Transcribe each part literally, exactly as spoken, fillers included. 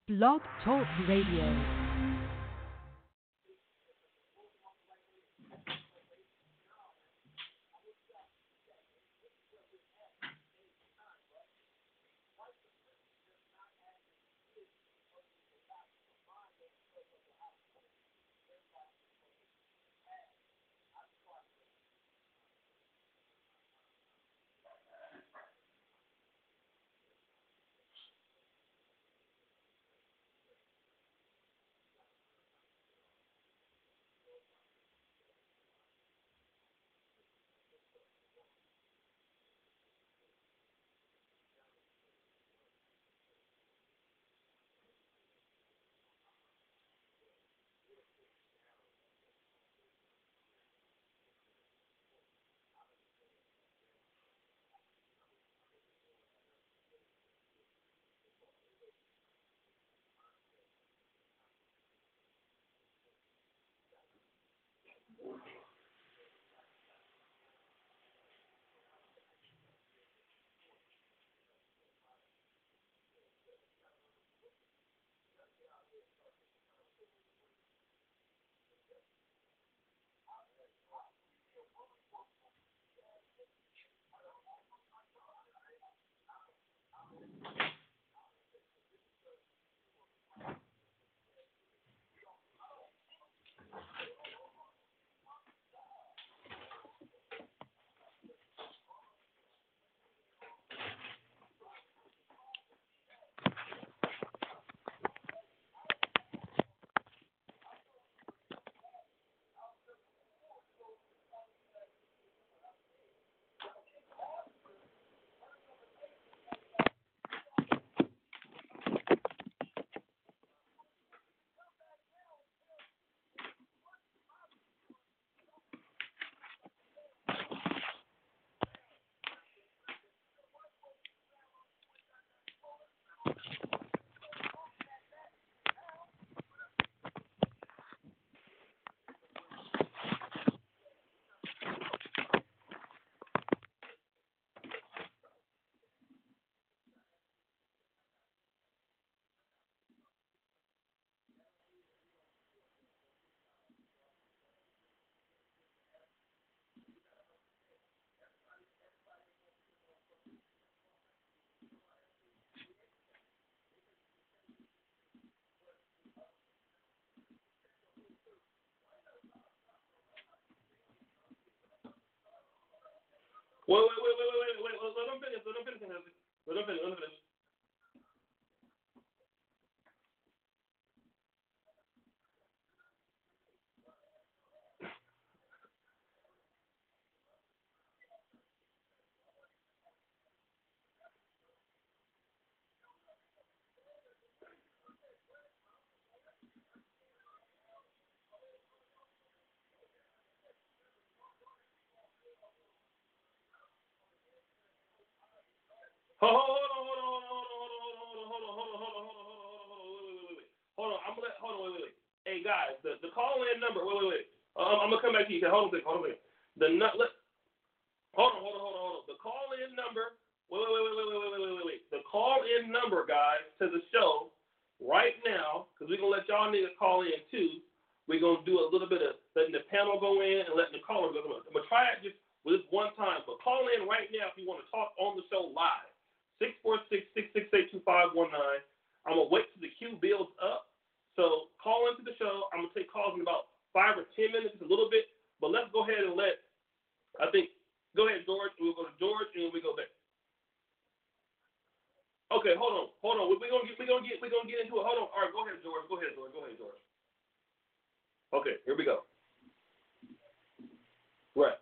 Blog Talk Radio. Wait, wait, wait, wait, wait, wait, wait. Let them finish. Let them finish. Let them finish. Let them finish. Let them finish. Hold on, hold on, hold on, hold on, hold on, hold on, hold on, hold on, hold on, hold on, hold on, hold on, hold on, hold on, wait, wait, wait, wait. Hold on, I'm gonna let, hold on, wait, wait, wait. Hey guys, the the call in number. Wait, wait, wait. Um, I'm gonna come back to you. Hold on a second. Hold on a second. The nut. Let. Hold on, hold on, hold on, hold on. The call in number. Wait, wait, wait, wait, wait, wait, wait, wait, wait, wait. The call in number, guys, to the show right now, because we're gonna let y'all niggas call in too. We're gonna do a little bit of letting the panel go in and letting the caller go. I'm gonna try it just with this one time, but call in right now if you want to talk on the show live. six four six, six six eight, two five one nine. I'm going to wait till the queue builds up. So call into the show. I'm going to take calls in about five or ten minutes, a little bit. But let's go ahead and let, I think, go ahead, George. We'll go to George, and we go back. Okay, hold on. Hold on. We're going to get, we're going to get, we're going to get into it. Hold on. All right, go ahead, George. Go ahead, George. Go ahead, George. Okay, here we go. Right.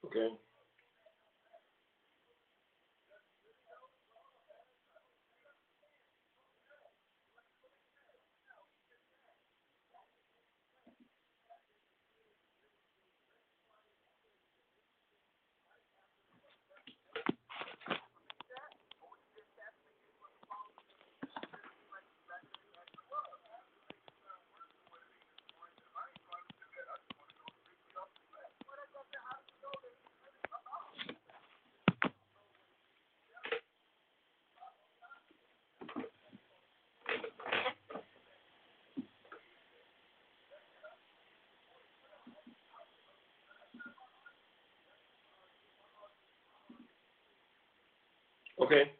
Okay. Okay.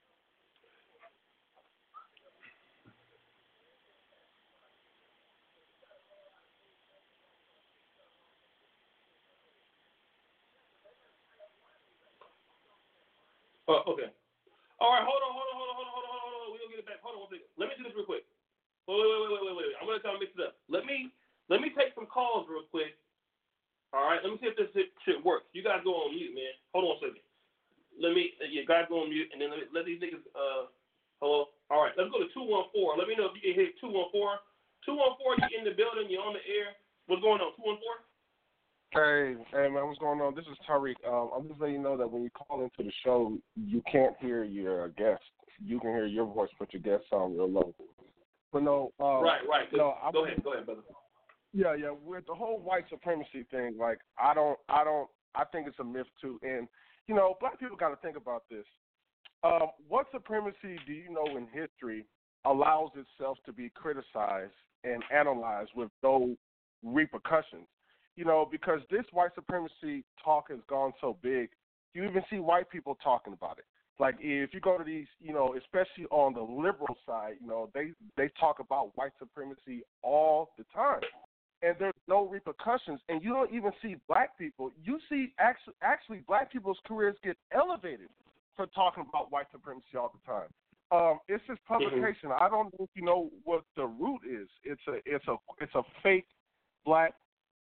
Oh, okay. All right, hold on, hold on, hold on, hold on, hold on, hold on, hold on. We're gonna get it back. Hold on one second. Let me do this real quick. Wait, wait, wait, wait, wait, wait, wait. I'm gonna try to mix it up. Let me let me take some calls real quick. All right, let me see if this shit, shit works. You guys go on mute, man. Hold on a second. Let me uh, yeah, guys go on mute, and then let, me, let these niggas uh hello. All right, let's go to two one four. Let me know if you can hit two one four. Two one four, you in the building, you're on the air. What's going on? Two one four. Hey, hey man, what's going on? This is Tariq. Um, I'm just letting you know that when you call into the show, you can't hear your guest. You can hear your voice, but your guest sound real low. But no, um, right, right. No, I'm, go ahead, go ahead, brother. Yeah, yeah. With the whole white supremacy thing, like I don't, I don't, I think it's a myth too. And you know, black people got to think about this. Um, what supremacy do you know in history allows itself to be criticized and analyzed with no repercussions? You know, because this white supremacy talk has gone so big, you even see white people talking about it. Like if you go to these, you know, especially on the liberal side, you know, they, they talk about white supremacy all the time. And there's no repercussions. And you don't even see black people. You see actually, actually black people's careers get elevated for talking about white supremacy all the time. Um, it's this publication. Mm-hmm. I don't know if you know what the root is. It's a it's a it's a fake black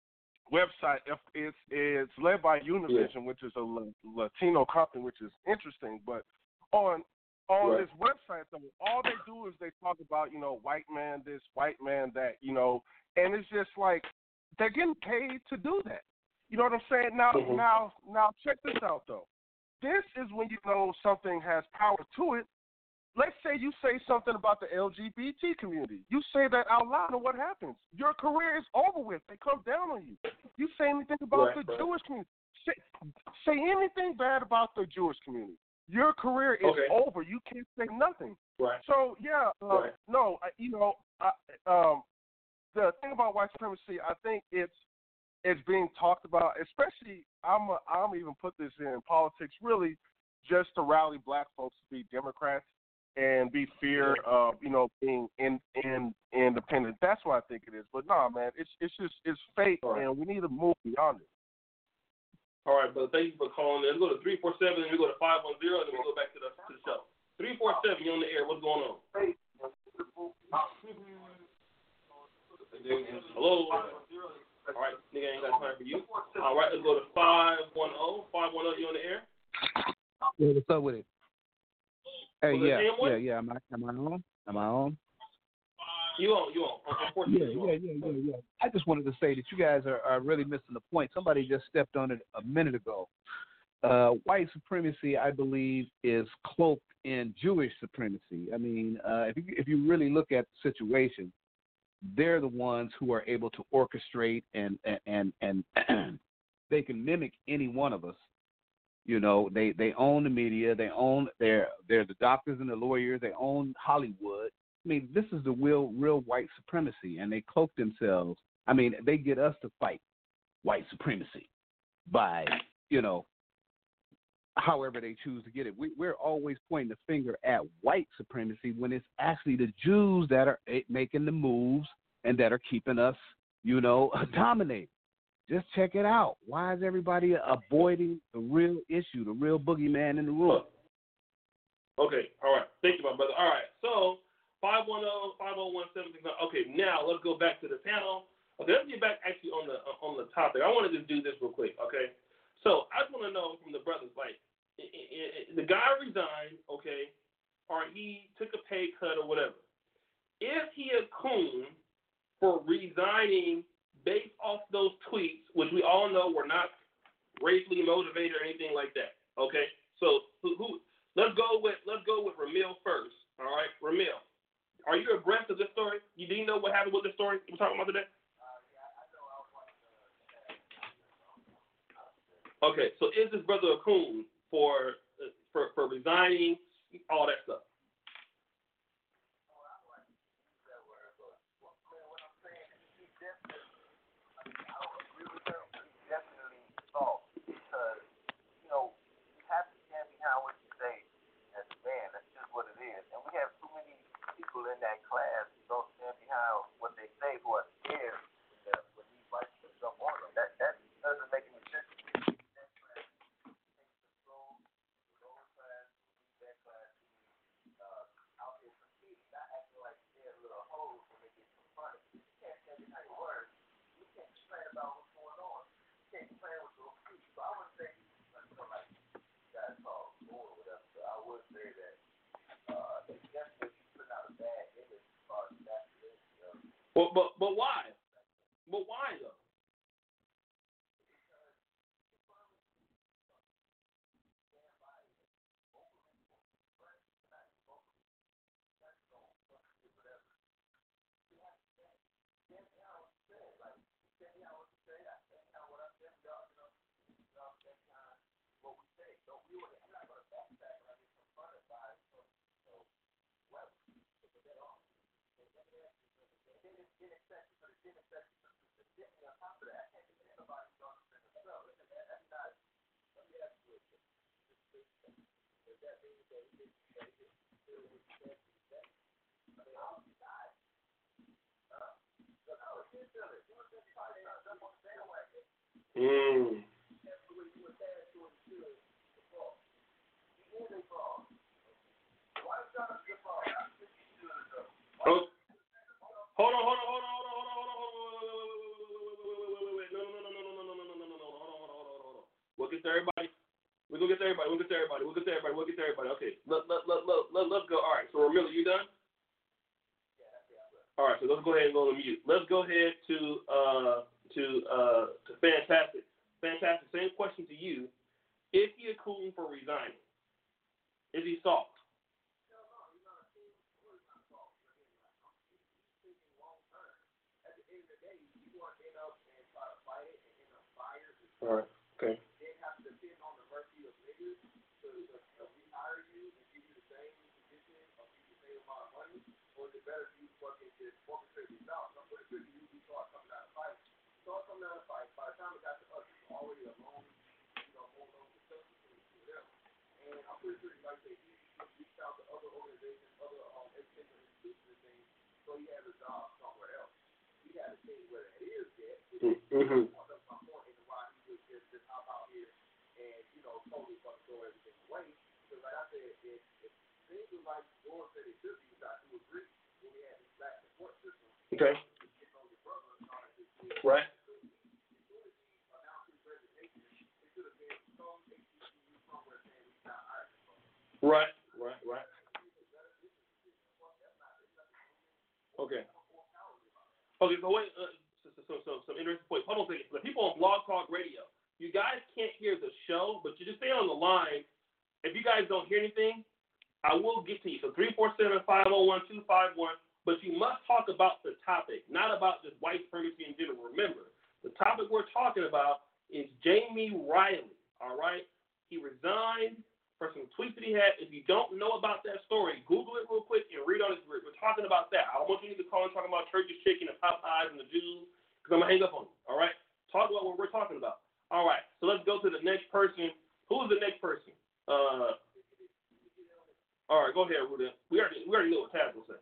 website. It's it's led by Univision, yeah. which is a Latino company, which is interesting. But on on right. this website, though, all they do is they talk about, you know, white man this, white man that, you know, and it's just like they're getting paid to do that. You know what I'm saying? Now, mm-hmm. now, now, check this out though. This is when you know something has power to it. Let's say you say something about the L G B T community. You say that out loud, and what happens? Your career is over with. They come down on you. You say anything about right, the right. Jewish community. Say, say anything bad about the Jewish community. Your career is okay. over. You can't say nothing. Right. So, yeah, uh, right. no, I, you know, I, um, the thing about white supremacy, I think it's it's being talked about, especially, I'm a, I'm even put this in politics, really just to rally black folks to be Democrats and be fear of, you know, being in, in independent. That's what I think it is. But no, man, it's it's just it's fake, right. and we need to move beyond it. All right, brother. Thank you for calling. Let's go to three four seven, and we go to five one zero, and then we go back to the to the show. Three four seven, you're on the air. What's going on? Hello. All right, nigga, I ain't got time for you. All right, let's go to five one zero. five one zero, you on the air? Yeah, what's up with it? Hey, yeah, yeah, yeah. Am I, am I on? Am I on? You on, you on. Unfortunately, yeah, yeah, yeah, yeah, yeah. I just wanted to say that you guys are, are really missing the point. Somebody just stepped on it a minute ago. Uh, white supremacy, I believe, is cloaked in Jewish supremacy. I mean, uh, if you, if you really look at the situation, they're the ones who are able to orchestrate and and and, and they can mimic any one of us. You know, they, they own the media, they own they're they're the doctors and the lawyers, they own Hollywood. I mean, this is the real real white supremacy, and they cloak themselves. I mean, they get us to fight white supremacy by, you know, however they choose to get it. We, we're always pointing the finger at white supremacy when it's actually the Jews that are making the moves and that are keeping us, you know, dominated. Just check it out. Why is everybody avoiding the real issue, the real boogeyman in the room? Okay, all right. Thank you, my brother. All right, so five one zero, five zero one seven six nine. Okay, now let's go back to the panel. Okay, let's get back actually on the on the topic. I want to just do this real quick, okay? So I just want to know from the brothers, like, i- i- i- the guy resigned, okay, or he took a pay cut or whatever. Is he a coon for resigning based off those tweets, which we all know were not racially motivated or anything like that? Okay, so who? who let's go with let's go with Ramil first. All right, Ramil, are you abreast of this story? You do you know what happened with this story we're talking about today? Okay, so is this brother a coon for for for resigning, all that stuff? In that class who don't stand behind what they say, who are scared that when these white people jump on them. That that doesn't make any sense. That class takes control, lower class, that class, uh, out there competing, not acting like they're little hoes when they get confronted. You can't stand behind your words. You can't complain about what's going on. You can't complain with those people. So I would say, you know, like you guys call war or whatever. So I would say that uh, it's definitely Well, but but why? But why though? Mm. Oh. Hold on, hold on, hold on, hold on, hold on, hold on, hold on, wait, wait, wait, wait, wait, wait, wait, wait, no, no, no, no, no, no, no, no, no, no, no, hold on, hold on, hold on, hold on. We'll get to everybody. We're gonna get to everybody. We'll get to everybody. We'll get to everybody. We'll get to everybody. Okay. Let let let let let let's go. All right. So Ramila, you done? All right. So let's go ahead and go on mute. Let's go ahead to uh to uh to Fantastic. Fantastic. Same question to you. Is he a coon for resigning? Is he soft? All right. Okay. They have to depend on the mercy of niggas to, to, to rehire you and give you the same position or give you the same amount of money, or is it better for you to fucking just orchestrate these out? So I'm pretty sure you usually start coming out of fight. Start coming out of fight. By the time it got to us, you were already alone, you know, holding on to stuff to them. And I'm pretty sure, like I say, he reached out to other organizations, other um, educational institutions and things, so he has a job somewhere else. He had to see where it is yet. Mm-hmm. Just hop out here and, you know, totally fucking throw everything away. Because like I said, it, it seems like George said it should be, which I do agree, when we had this black support system. Okay. Right. Right, right, right. Okay. Okay, so wait, uh, so, so, so, some interesting points. Hold on a second. The people on Blog Talk Radio, you guys can't hear the show, but you just stay on the line. If you guys don't hear anything, I will get to you. So three four seven, five oh one, two five one, but you must talk about the topic, not about just white supremacy in general. Remember, the topic we're talking about is Jamie Riley, all right? He resigned for some tweets that he had. If you don't know about that story, Google it real quick and read on it. We're, we're talking about that. I want you to call and talk about Church's Chicken and Popeyes and the Jews, because I'm going to hang up on you, all right? Talk about what we're talking about. All right, so let's go to the next person. Who's the next person? Uh, all right, go ahead, Rudy. We already, we already know what Taz will say.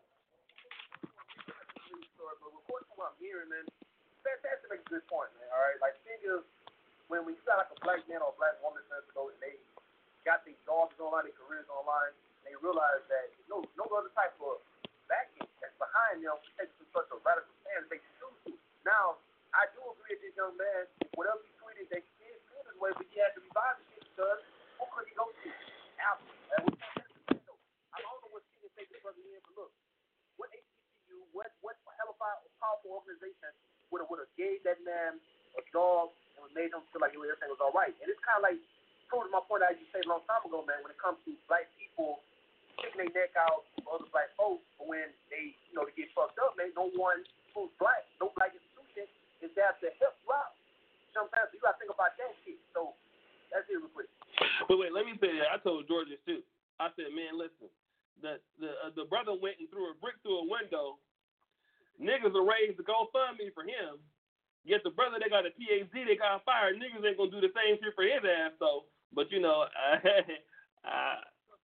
But according to what I'm hearing, man, Fantastic makes a good point, man, all right? Like, think of when we got like a black man or a black woman that go and they got these jobs online, their careers online, and they realize that no no other type of backing that's behind them takes such a radical stance they choose to. Now, I do agree with this young man, whatever he tweeted, that he is good as way, but he had to revive the shit because who could he go to? Apple. That was I don't know what team to take this brother in, but look, what H B C U, what what hell of a powerful organization would have would have gave that man a dog and made him feel like everything was all right. And it's kind of like proving my point that I used to say a long time ago, man. When it comes to black people sticking their neck out for other black folks, but when they, you know, they get fucked up, man, no one who's black, no black institution is there to help you out. Sometimes you got to think about that shit. So that's it real quick. Wait, wait, let me say that. I told George this too. I said, man, listen, the the uh, the brother went and threw a brick through a window. Niggas are raised to GoFundMe for him. Yet the brother that got a P H D, they got fired. Niggas ain't gonna do the same shit for his ass though. But you know, uh, uh,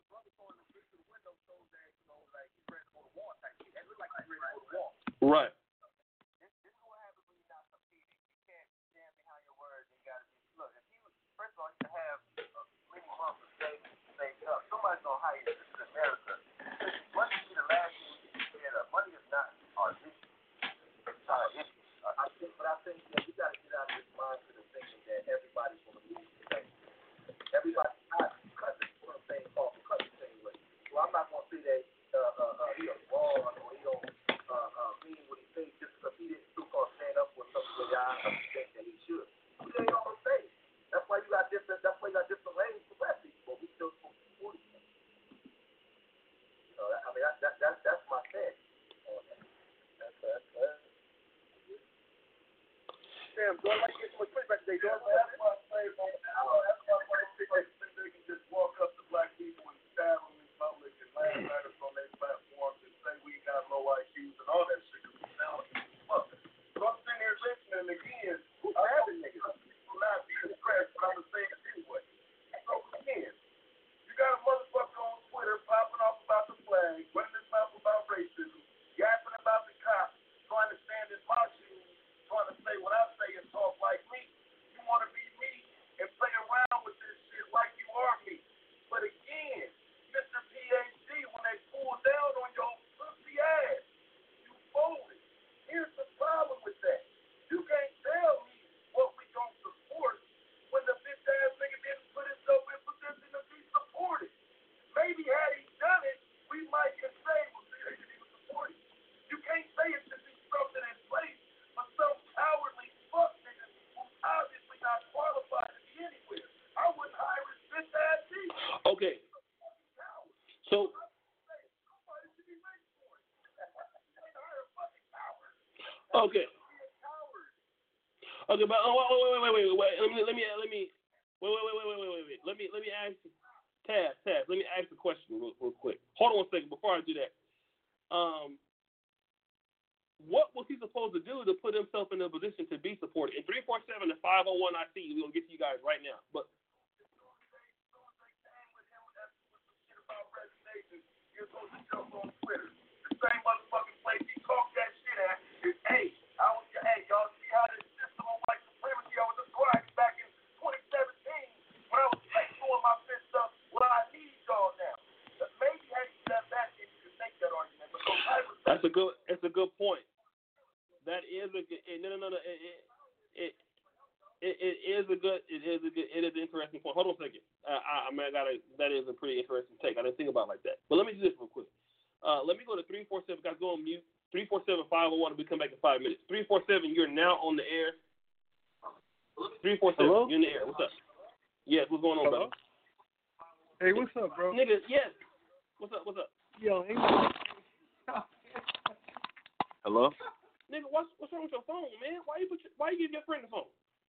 right. Somebody's gonna hire you. This is America. Money is the last thing you can get up. Money is not our issue. It's our issue. I think, but I think that we gotta get out of this mindset of thinking that everybody's gonna lose today. Everybody's not cut this one thing off, cut the same way. Well, I'm not gonna say that uh, uh, uh, he was wrong or he don't uh, uh, mean what he says just because he didn't still call stand up for something that I think that he should. We ain't all the same. That's why you got different. That's why you got different lanes for black people. But we still supposed to support each other. You know, I mean, that, that, that, that's my thing. That's that's that. Damn, do I like getting so much pushback today, dog? That's why I say, man. That's why I think they can just walk up to black people and stab them in public and laugh at us on their platforms and say we got low I Qs and all that shit. Because we sound like fuck. So I'm sitting here listening again. Who's having niggas? People not be impressed, but I'm gonna say it anyway. So again, you got a motherfucker on Twitter popping off about the flag, running his mouth about racism, yapping about the cops, trying to stand in my shoes, trying to say what I say and talk like me. You want to be me and play around with this shit like you are me. But again, Mister P H D, when they pull down on your pussy ass, you folded. Here's the problem with that. You can't tell me what we gonna support when the bitch ass nigga didn't put himself in position to be supported. Maybe had he done it, we might can say, well, see, they didn't even support it. You can't say it should be something in place for some cowardly fuck nigga who's obviously not qualified to be anywhere. I wouldn't hire his bitch ass either. Okay. So. Okay. Okay, but oh, wait, wait, wait, wait, wait. Let me, let me, let me. Wait, wait, wait, wait, wait, wait, wait. Let me, let me ask you, Taz, Taz. Let me ask a question real, real quick. Hold on one second before I do that. Um, what was he supposed to do to put himself in a position to be supported? In three four seven and five oh one, I see. We're gonna get to you guys right now, but. You're supposed to jump on Twitter. The same motherfucking place he talked that shit at is, hey, I was, hey, y'all see how this system of white supremacy I was described back in twenty seventeen when I was like doing my fist up. Well, I need y'all now. But maybe had he done that, then you could make that argument. But so I was That's a good. That's a good point. That is a good. No, no, no, no. It, it, it, it is a good. It is a good. It is an interesting point. Hold on a second. Uh, I, I mean, I gotta. That is a pretty interesting take. I didn't think about it like that. But let me do this real quick. Uh, let me go to three four seven. Guys, go on mute. Three four seven five zero one. We come back in five minutes. Three four seven. You're now on the air. Three four seven. Hello? You're in the air. What's up? Yes. What's going on, Hello? brother? Hey, what's up, bro? Nigga. Yes. What's up? What's up? Yo, hey. Hello? Nigga, what's what's wrong with your phone, man? Why you put your, why you give your friend the phone?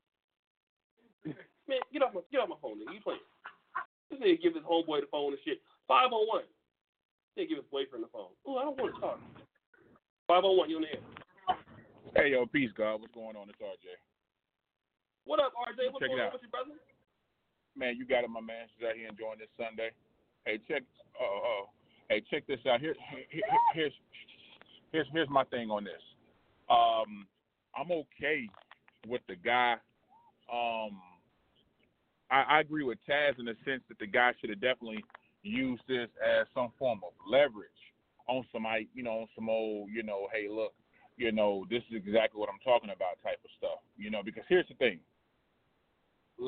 Man, get off my get off my phone, nigga. You playing? This nigga give his homeboy the phone and shit. Five oh one. They give his boyfriend the phone. Oh, I don't want to talk. Five oh one. You on the air? Hey yo, peace, God. What's going on? It's R J. What up, R J? What's Check it going on out. with you, brother? Man, you got it, my man. She's out here enjoying this Sunday. Hey, check. Oh, oh. Hey, check this out. Here, here, here's, here's, here's my thing on this. Um, I'm okay with the guy. Um, I, I agree with Taz in the sense that the guy should have definitely used this as some form of leverage on somebody, you know, on some old, you know, hey, look, you know, this is exactly what I'm talking about type of stuff, you know, because here's the thing. Let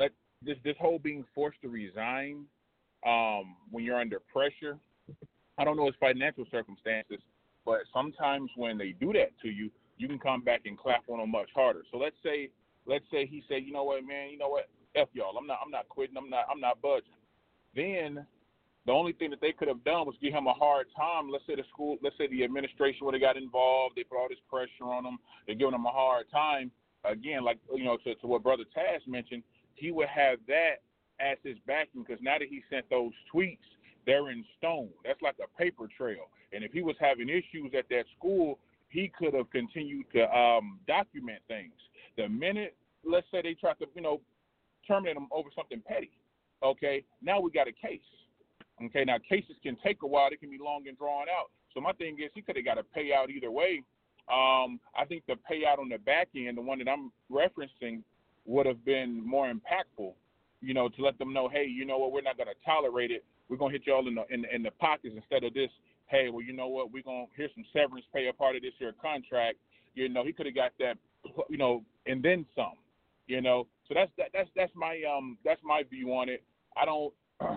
this this whole being forced to resign um, when you're under pressure. I don't know his financial circumstances, but sometimes when they do that to you, you can come back and clap on them much harder. So let's say let's say he said, you know what, man, you know what, F y'all, I'm not I'm not quitting, I'm not I'm not budging. Then the only thing that they could have done was give him a hard time. Let's say the school, let's say the administration would have got involved. They put all this pressure on him. They're giving him a hard time. Again, like, you know, to, to what Brother Taz mentioned, he would have that as his backing, because now that he sent those tweets, they're in stone. That's like a paper trail. And if he was having issues at that school, he could have continued to um, document things. The minute, let's say they tried to, you know, terminate him over something petty, okay, now we got a case. Okay, now cases can take a while. They can be long and drawn out. So my thing is, he could have got a payout either way. Um, I think the payout on the back end, the one that I'm referencing, would have been more impactful, you know, to let them know, hey, you know what, we're not going to tolerate it. We're going to hit you all in the, in, in the pockets instead of this, hey, well, you know what, we're going to, here's some severance pay, a part of this here contract. You know, he could have got that, you know, and then some, you know. So that's that, that's that's my um that's my view on it. I don't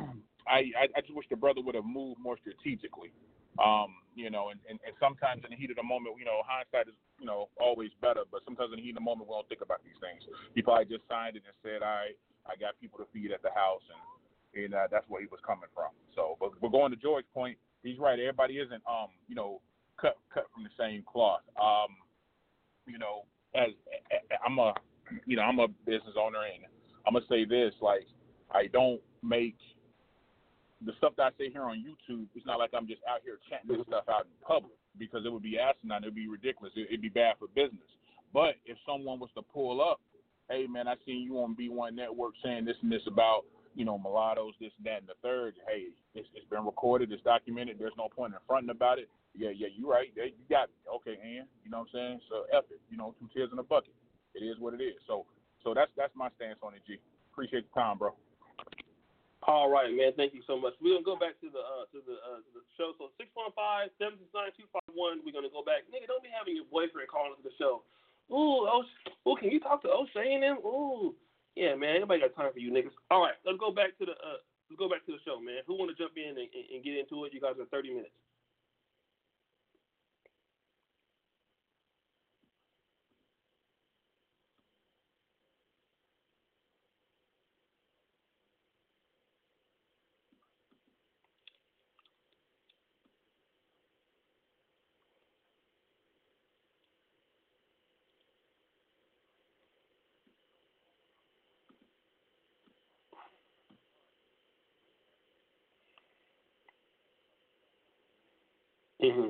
I, I just wish the brother would have moved more strategically. Um, you know, and, and, and sometimes in the heat of the moment, you know, hindsight is, you know, always better, but sometimes in the heat of the moment we don't think about these things. He probably just signed it and said, all right, I got people to feed at the house, and and uh, that's where he was coming from. So, but we're going to George's point. He's right. Everybody isn't, um, you know, cut cut from the same cloth. Um, you know, as I'm a, you know, I'm a business owner, and I'm gonna say this: like, I don't make the stuff that I say here on YouTube. It's not like I'm just out here chatting this stuff out in public, because it would be asinine. It would be ridiculous. It, it'd be bad for business. But if someone was to pull up, hey man, I seen you on B one Network saying this and this about, you know, mulattoes, this, that, and the third. Hey, it's, it's been recorded, it's documented. There's no point in fronting about it. Yeah, yeah, you're right. You got me. Okay, and you know what I'm saying? So F it. You know, two tears in a bucket. It is what it is. So, so that's that's my stance on it, G. Appreciate the time, bro. All right, man. Thank you so much. We're gonna go back to the uh, to the uh, to the show. So six one five, seven six nine, two five one. We're gonna go back. Nigga, don't be having your boyfriend calling to the show. Ooh, oh, ooh, can you talk to O'Shea and them? Ooh, yeah, man. Nobody got time for you niggas. All right, let's go back to the uh, let's go back to the show, man. Who want to jump in and, and, and get into it? You guys have thirty minutes. Mm-hmm.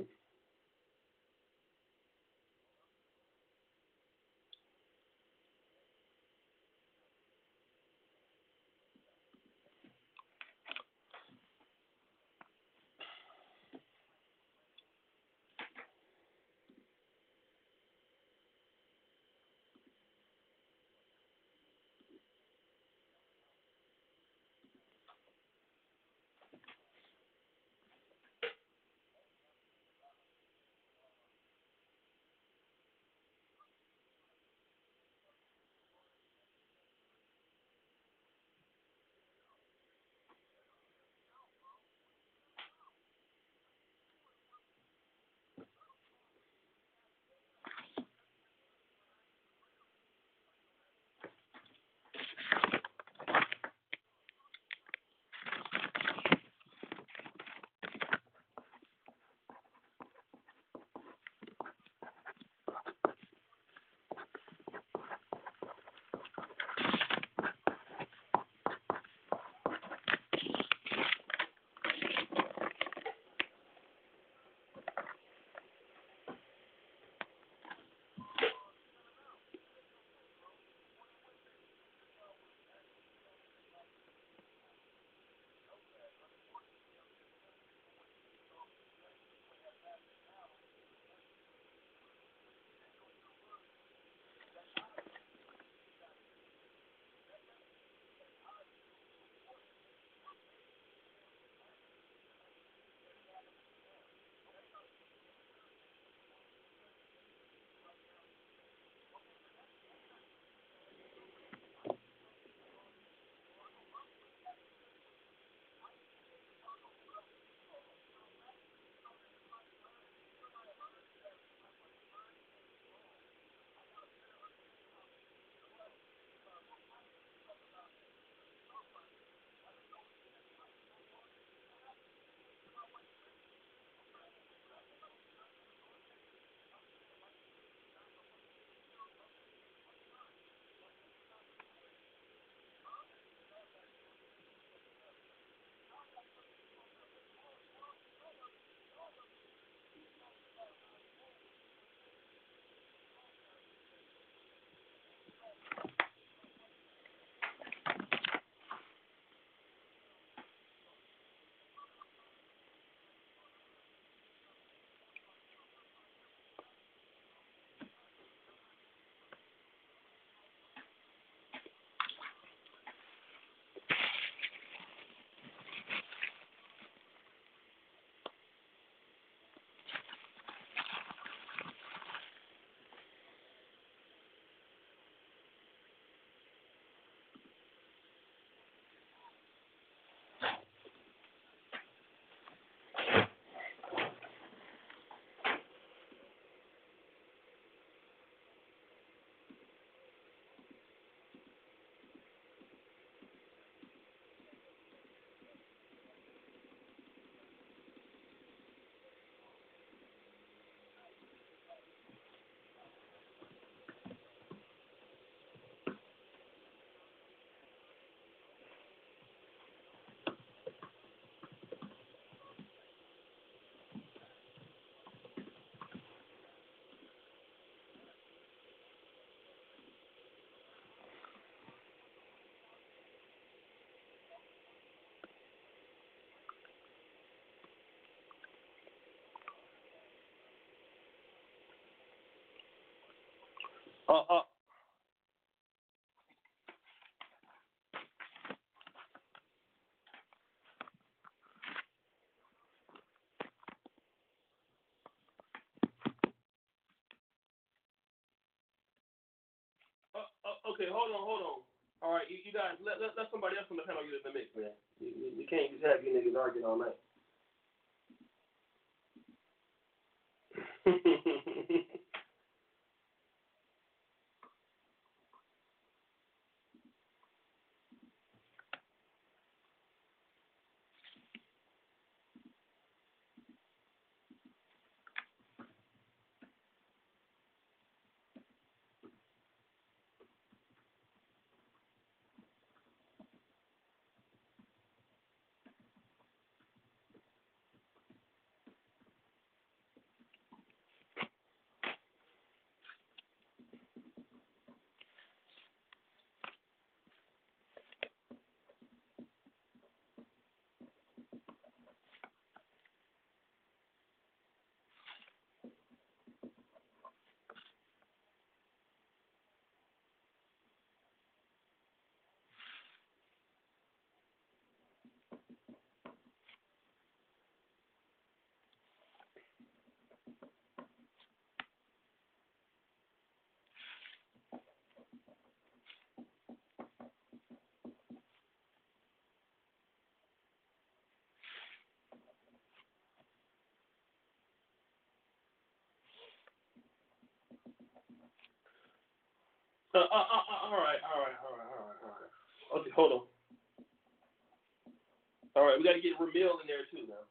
Uh, uh, uh, uh, okay, hold on, hold on. All right, you, you guys, let, let let somebody else from the panel get in the mix, man. You, you, you can't just have you niggas arguing all night. Uh, uh, uh, uh, all right, all right, all right, all right, all right. Okay, hold on. All right, we got to get Ramil in there too now.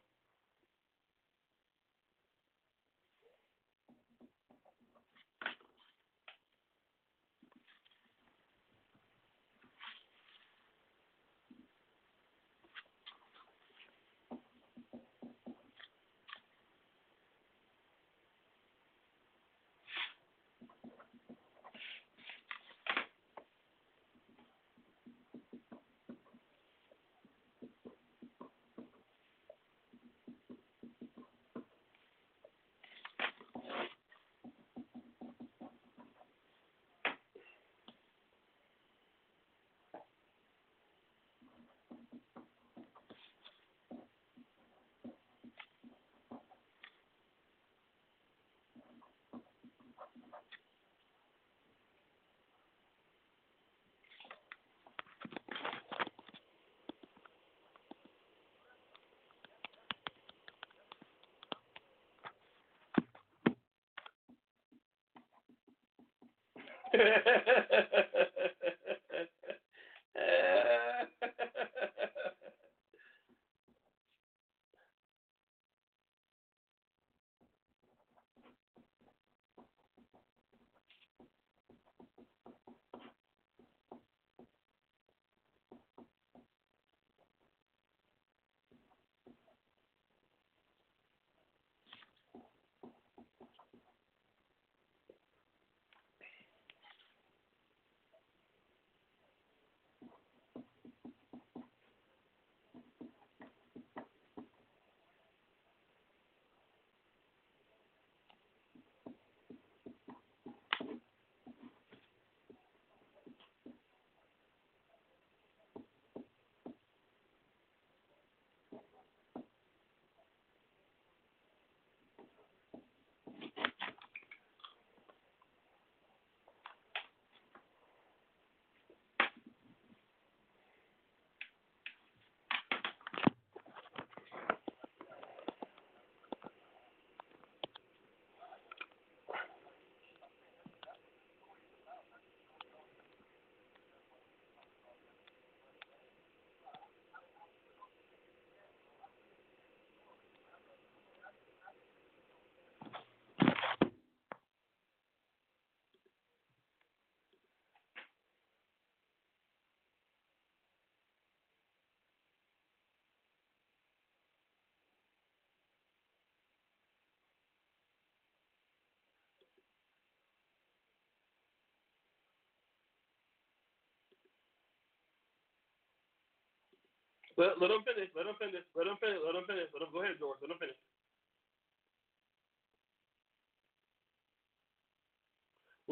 let, let him finish. Let him finish. Let him finish. Let him finish. Let him go ahead, George. Let him finish.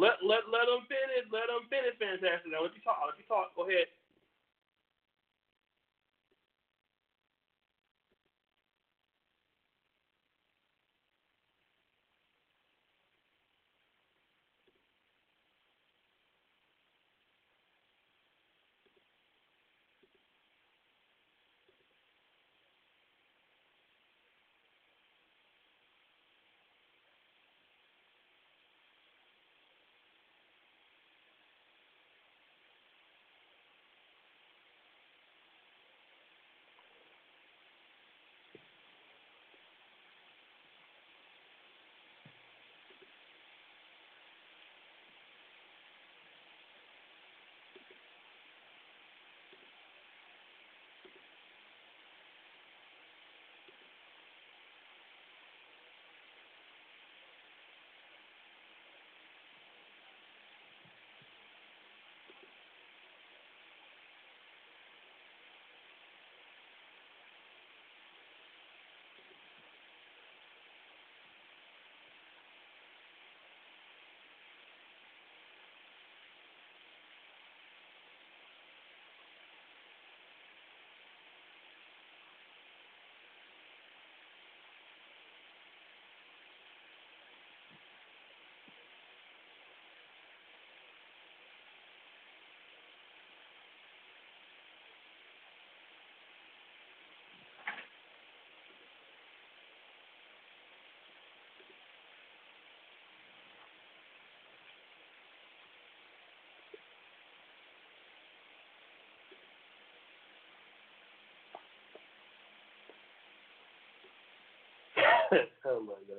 Let let let them finish. Let them finish. Fantastic. Now let you talk. Let you talk. Go ahead. Oh my God.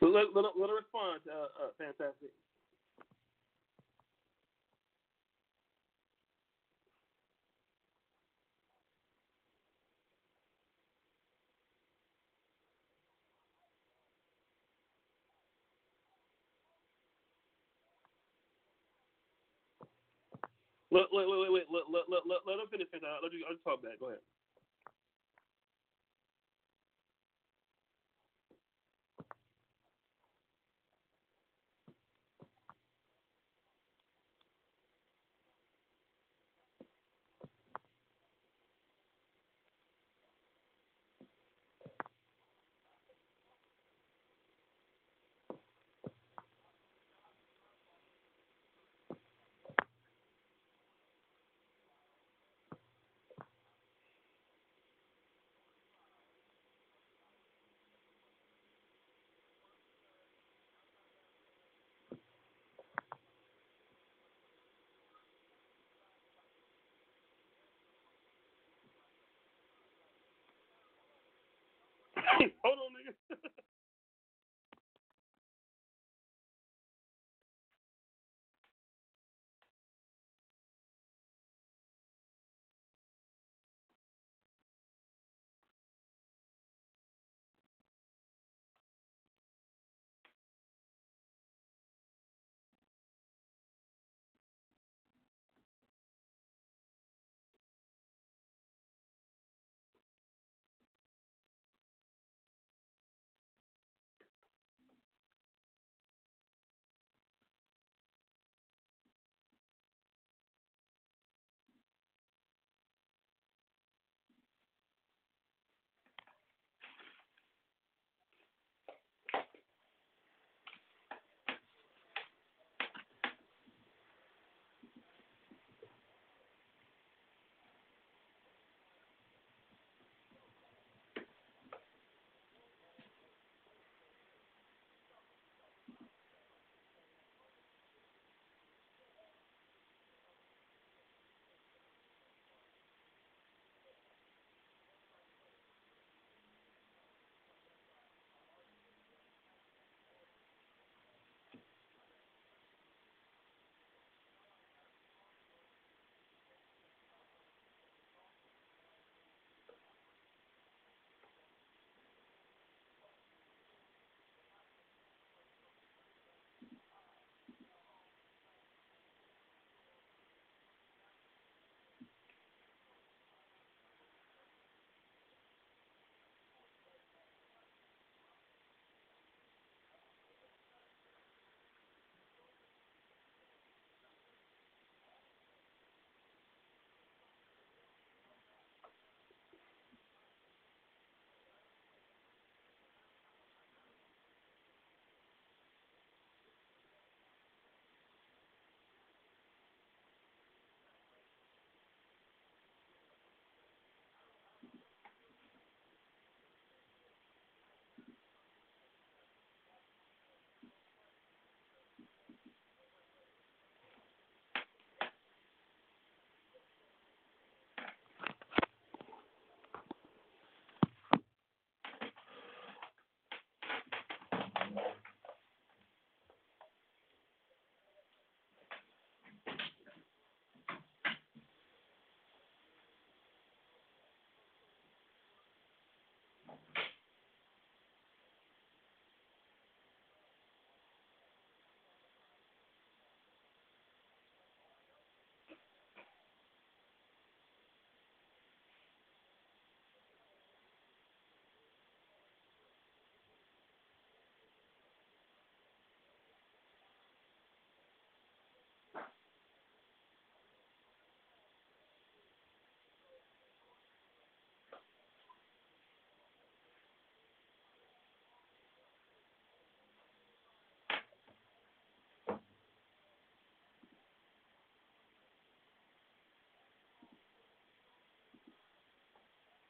Let, let, let her respond. Uh, uh, fantastic. Let, wait, wait, wait, wait. Let, let, let, let, let him finish. I'll let you. I'll just talk back. Go ahead. Hold on.